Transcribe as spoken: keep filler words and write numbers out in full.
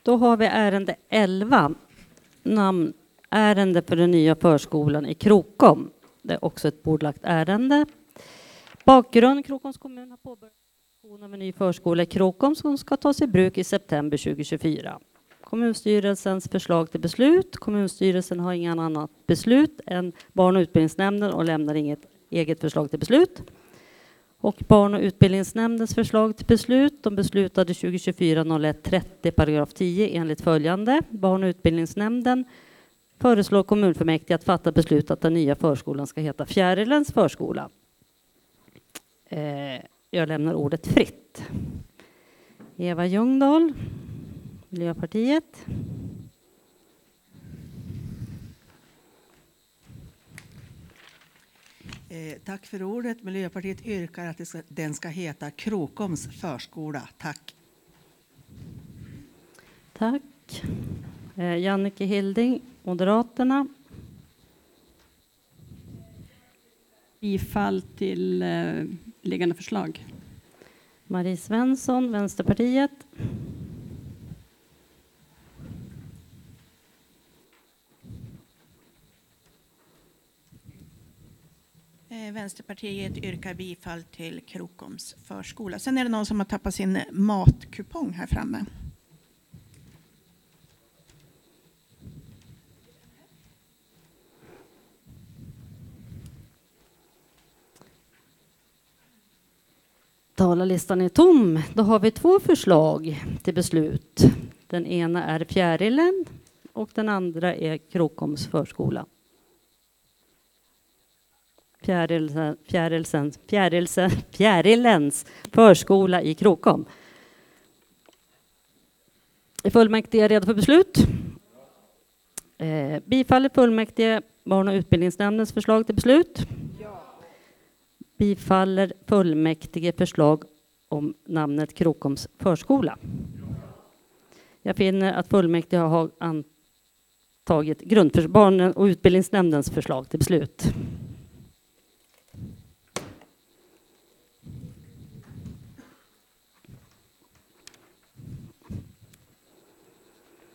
Då har vi ärende elva. Namnärende för den nya förskolan i Krokom. Det är också ett bordlagt ärende. Bakgrund: Krokoms kommun har påbörjat byggnation av en ny förskola i Krokom som ska tas i bruk i september tjugohundratjugofyra. Kommunstyrelsens förslag till beslut. Kommunstyrelsen har inget annat beslut än barn- och utbildningsnämnden och lämnar inget eget förslag till beslut. Och barn- och utbildningsnämndens förslag till beslut. De beslutade tjugohundratjugofyra noll ett trettio paragraf tio enligt följande. Barn- och utbildningsnämnden föreslår kommunfullmäktige att fatta beslut att den nya förskolan ska heta Fjärilens förskola. Eh, jag lämnar ordet fritt. Eva Ljungdahl, Miljöpartiet. Eh, tack för ordet. Miljöpartiet yrkar att det ska, den ska heta Krokoms förskola. Tack. Tack. Eh, Jannike Hilding, Moderaterna. Bifall till eh, liggande förslag. Marie Svensson, Vänsterpartiet. Vänsterpartiet yrkar bifall till Krokoms förskola. Sen är det någon som har tappat sin matkupong här framme. Talarlistan är tom. Då har vi två förslag till beslut. Den ena är Fjärilen och den andra är Krokoms förskola. Fjärilsen, fjärilsen, fjärilsen, fjärilens förskola i Krokom. Är fullmäktige redo för beslut? Eh, bifaller fullmäktige barn- och utbildningsnämndens förslag till beslut? Ja. Bifaller fullmäktige förslag om namnet Krokoms förskola? Ja. Jag finner att fullmäktige har antagit grundförs- barn- och utbildningsnämndens förslag till beslut.